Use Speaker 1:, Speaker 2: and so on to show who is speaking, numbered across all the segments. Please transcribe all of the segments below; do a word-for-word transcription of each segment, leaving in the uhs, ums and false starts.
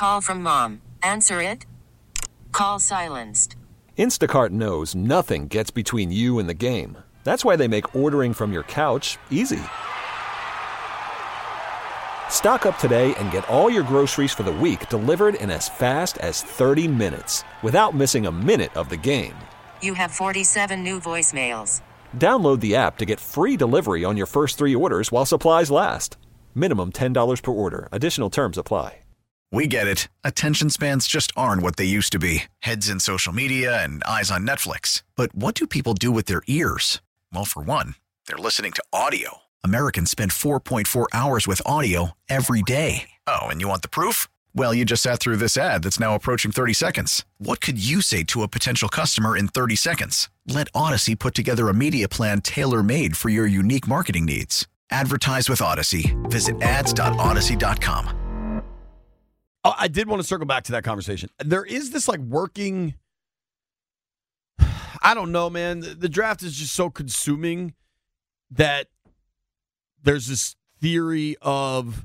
Speaker 1: Call from mom. Answer it. Call silenced.
Speaker 2: Instacart knows nothing gets between you and the game. That's why they make ordering from your couch easy. Stock up today and get all your groceries for the week delivered in as fast as thirty minutes without missing a minute of the game.
Speaker 1: You have forty-seven new voicemails.
Speaker 2: Download the app to get free delivery on your first three orders while supplies last. Minimum ten dollars per order. Additional terms apply.
Speaker 3: We get it. Attention spans just aren't what they used to be. Heads in social media and eyes on Netflix. But what do people do with their ears? Well, for one, they're listening to audio. Americans spend four point four hours with audio every day. Oh, and you want the proof? Well, you just sat through this ad that's now approaching thirty seconds. What could you say to a potential customer in thirty seconds? Let Odyssey put together a media plan tailor-made for your unique marketing needs. Advertise with Odyssey. Visit ads dot odyssey dot com.
Speaker 4: Oh, I did want to circle back to that conversation. There is this like working, I don't know, man. The draft is just so consuming that there's this theory of,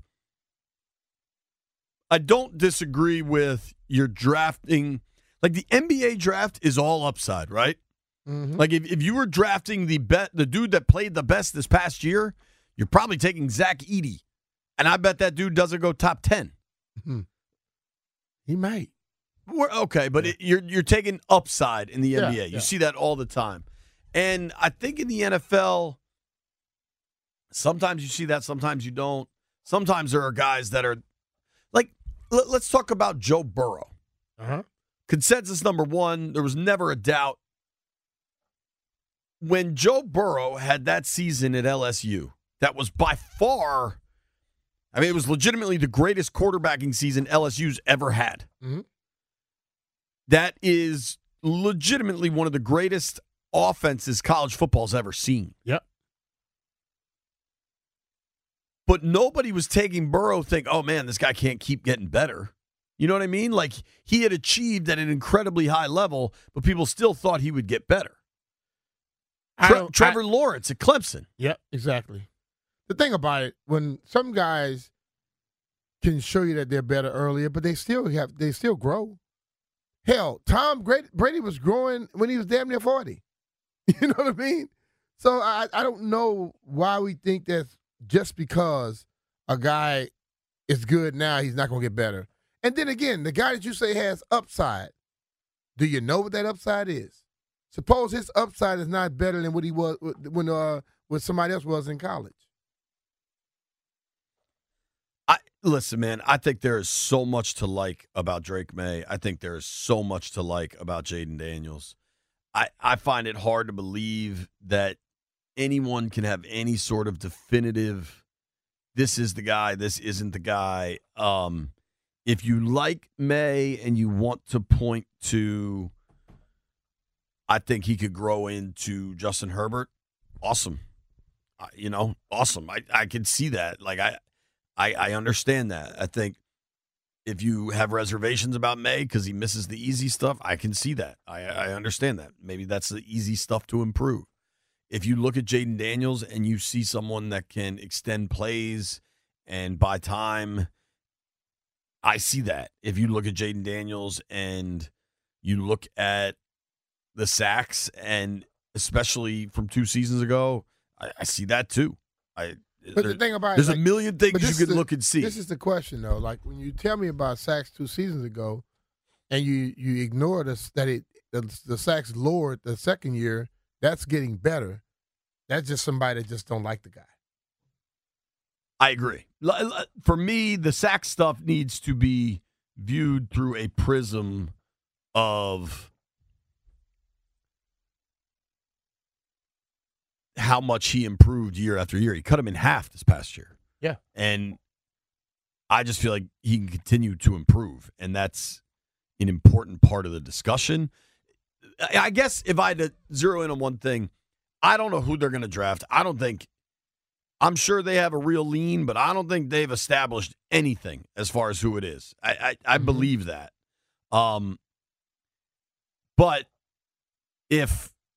Speaker 4: I don't disagree with your drafting. Like the N B A draft is all upside, right? Mm-hmm. Like if, if you were drafting the bet, the dude that played the best this past year, you're probably taking Zach Edey. And I bet that dude doesn't go top ten.
Speaker 5: Mm-hmm. He might.
Speaker 4: We're, okay, but it, you're you're taking upside in the
Speaker 5: yeah,
Speaker 4: N B A. You
Speaker 5: yeah.
Speaker 4: see that all the time. And I think in the N F L, sometimes you see that, sometimes you don't. Sometimes there are guys that are, like, let, let's talk about Joe Burrow.
Speaker 5: Uh-huh.
Speaker 4: Consensus number one, there was never a doubt. When Joe Burrow had that season at L S U, that was by far, I mean, it was legitimately the greatest quarterbacking season L S U's ever had.
Speaker 5: Mm-hmm.
Speaker 4: That is legitimately one of the greatest offenses college football's ever seen.
Speaker 5: Yep.
Speaker 4: But nobody was taking Burrow think, oh, man, this guy can't keep getting better. You know what I mean? Like, he had achieved at an incredibly high level, but people still thought he would get better. Tre- Trevor I, Lawrence at Clemson.
Speaker 5: Yep, exactly. The thing about it, when some guys can show you that they're better earlier, but they still have they still grow. Hell, Tom Brady was growing when he was damn near forty. You know what I mean? So I, I don't know why we think that just because a guy is good now, he's not going to get better. And then again, the guy that you say has upside, do you know what that upside is? Suppose his upside is not better than what he was when uh when somebody else was in college.
Speaker 4: I listen, man, I think there is so much to like about Drake May. I think there is so much to like about Jaden Daniels. I, I find it hard to believe that anyone can have any sort of definitive, this is the guy, this isn't the guy. Um, if you like May and you want to point to, I think he could grow into Justin Herbert, awesome. Uh, you know, awesome. I, I can see that. Like, I, I, I understand that. I think if you have reservations about May because he misses the easy stuff, I can see that. I, I understand that. Maybe that's the easy stuff to improve. If you look at Jaden Daniels and you see someone that can extend plays and buy time, I see that. If you look at Jaden Daniels and you look at the sacks, and especially from two seasons ago, I, I see that too. I
Speaker 5: But
Speaker 4: there,
Speaker 5: the thing about
Speaker 4: there's
Speaker 5: it, like,
Speaker 4: a million things you can
Speaker 5: the,
Speaker 4: look and see.
Speaker 5: This is the question, though. Like when you tell me about sacks two seasons ago, and you you ignore this that it the, the sacks lowered the second year, that's getting better. That's just somebody that just don't like the guy.
Speaker 4: I agree. For me, the sack stuff needs to be viewed through a prism of how much he improved year after year. He cut him in half this past year.
Speaker 5: Yeah.
Speaker 4: And I just feel like he can continue to improve, and that's an important part of the discussion. I guess if I had to zero in on one thing, I don't know who they're going to draft. I don't think – I'm sure they have a real lean, but I don't think they've established anything as far as who it is. I I, I
Speaker 5: mm-hmm.
Speaker 4: believe that. Um, but if –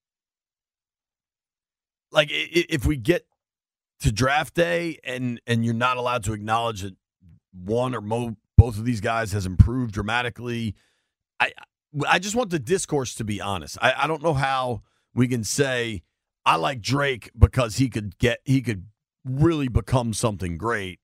Speaker 4: like, if we get to draft day and, and you're not allowed to acknowledge that one or mo- both of these guys has improved dramatically. I I just want the discourse to be honest. I, I don't know how we can say I like Drake because he could get he could really become something great.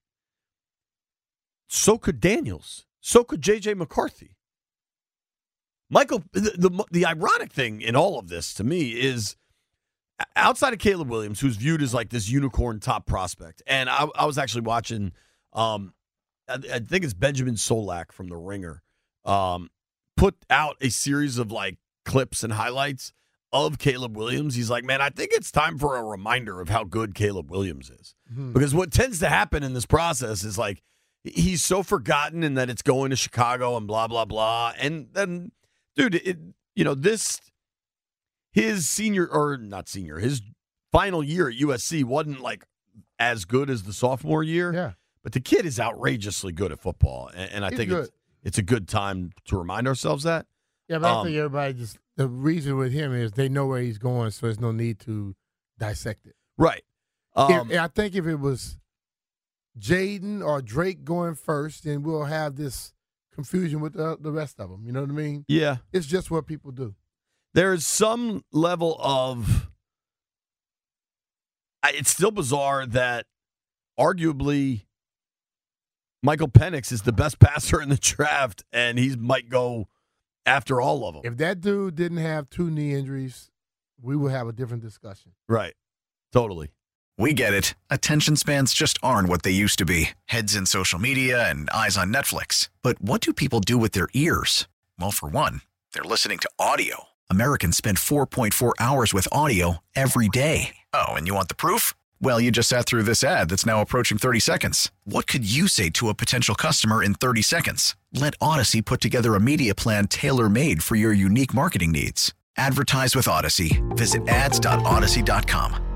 Speaker 4: So could Daniels. So could J J McCarthy. Michael, the, the the ironic thing in all of this to me is outside of Caleb Williams, who's viewed as like this unicorn top prospect, and I, I was actually watching, um, I, I think it's Benjamin Solak from The Ringer, um, put out a series of like clips and highlights of Caleb Williams. He's like, man, I think it's time for a reminder of how good Caleb Williams is. Mm-hmm. Because what tends to happen in this process is like, he's so forgotten and that it's going to Chicago and blah, blah, blah. And then, dude, it, you know, this, his senior, or not senior, his final year at U S C wasn't like as good as the sophomore year.
Speaker 5: Yeah.
Speaker 4: But the kid is outrageously good at football. And, and I he's think it's, it's a good time to remind ourselves that.
Speaker 5: Yeah, but
Speaker 4: um,
Speaker 5: I think everybody just, the reason with him is they know where he's going, so there's no need to dissect it.
Speaker 4: Right. Um,
Speaker 5: if, I think if it was Jaden or Drake going first, then we'll have this confusion with the, the rest of them. You know what I mean?
Speaker 4: Yeah.
Speaker 5: It's just what people do.
Speaker 4: There is some level of – it's still bizarre that arguably Michael Penix is the best passer in the draft, and he might go after all of them.
Speaker 5: If that dude didn't have two knee injuries, we would have a different discussion.
Speaker 4: Right. Totally.
Speaker 3: We get it. Attention spans just aren't what they used to be. Heads in social media and eyes on Netflix. But what do people do with their ears? Well, for one, they're listening to audio. Americans spend four point four hours with audio every day. Oh, and you want the proof? Well, you just sat through this ad that's now approaching thirty seconds. What could you say to a potential customer in thirty seconds? Let Odyssey put together a media plan tailor-made for your unique marketing needs. Advertise with Odyssey. Visit ads dot odyssey dot com.